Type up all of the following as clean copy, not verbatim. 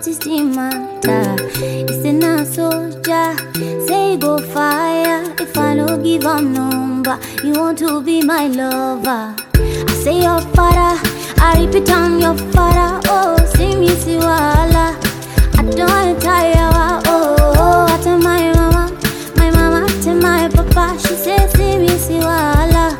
what is the matter? It's a soldier, say go fire. If I don't give a number, you want to be my lover. I say your father, I repeat I'm your father. Oh, see me see wala. I don't tire. Oh, I tell my mama tell my papa. She says see me see wala.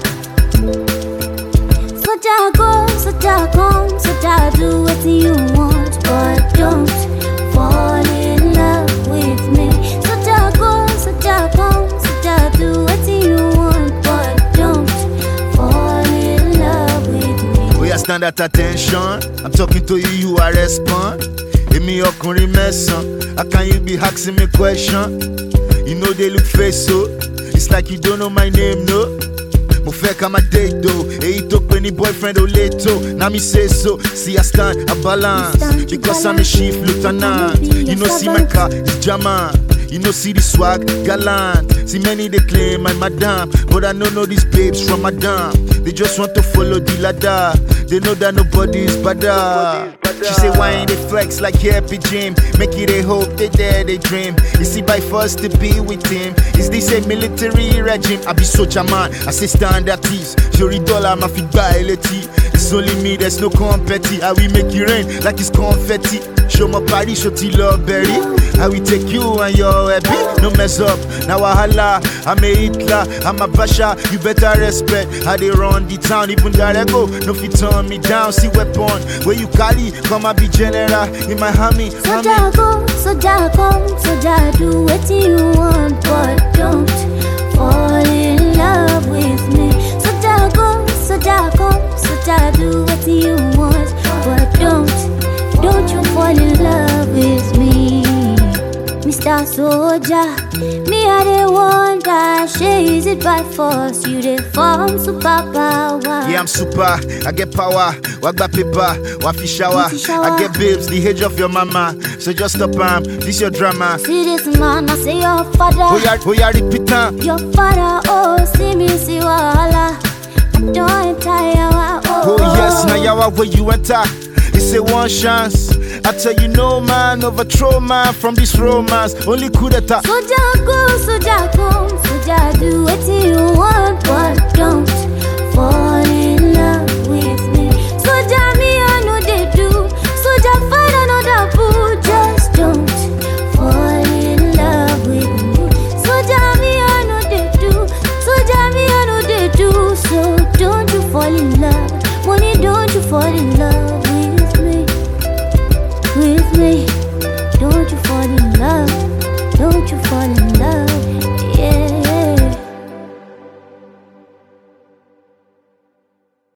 Soja go, soja come, soja do what you want, but don't fall in love with me. Soja go, soja come, soja do what you want, but don't fall in love with me. We are stand at attention. I'm talking to you, you are respond. Give me your curry messon. How can you be asking me question? You know they look face so. It's like you don't know my name, no. Mo fẹ́ ká má date though. Èyí tó pè ní boyfriend ò lè tó. Now me say so. See I stand a balance because I'm a chief lieutenant. You know see my car is German. You know see the swag gallant. See many they claim I'm madam, but I know these babes from madam. They just want to follow the ladder. They know that nobody is better. She say why ain't they flex like happy gym? Make it a hope, they dare, they dream. You see by force to be with him. Is this a military regime? I be soldier man, I say stand at ease. Jury dollar, my feet by LT. It's only me, there's no competi. How we make it rain like it's confetti. Show my body, show T love berry. How we take you and your happy. No mess up, now I holla. I'm a Hitler, I'm a Basha. You better respect how they run the town. Even gotta go, no fit turn me down. See weapon, where you carry, come and be general in my hammy. Soja go, soja come, soja do what you want, but don't fall in love with me. Soja go, soja come, soja do what you want, but don't you fall in love with me. Mr. Soldier, me I the wonder, she is it by force, you the form superpower. Yeah, I'm super, I get power, walk by paper, wafi shower. I get babes, the age of your mama, so just stop this your drama. See this man, I say your father. Oh yeah, repeat your father, oh, see me, see wala. I don't tire, oh yes, now yawa where you enter. It's a one chance. I tell you no man overthrow man from this romance. Only coup d'etat. Soja go, soja come, soja do what you want, but don't fall in love with me. Soja me I know they do. Soja find another boo. Just don't fall in love with me. Soja me I know they do. Soja me I know they do. So don't you fall in love. Money, don't you fall in love with me. Don't you fall in love, don't you fall in love.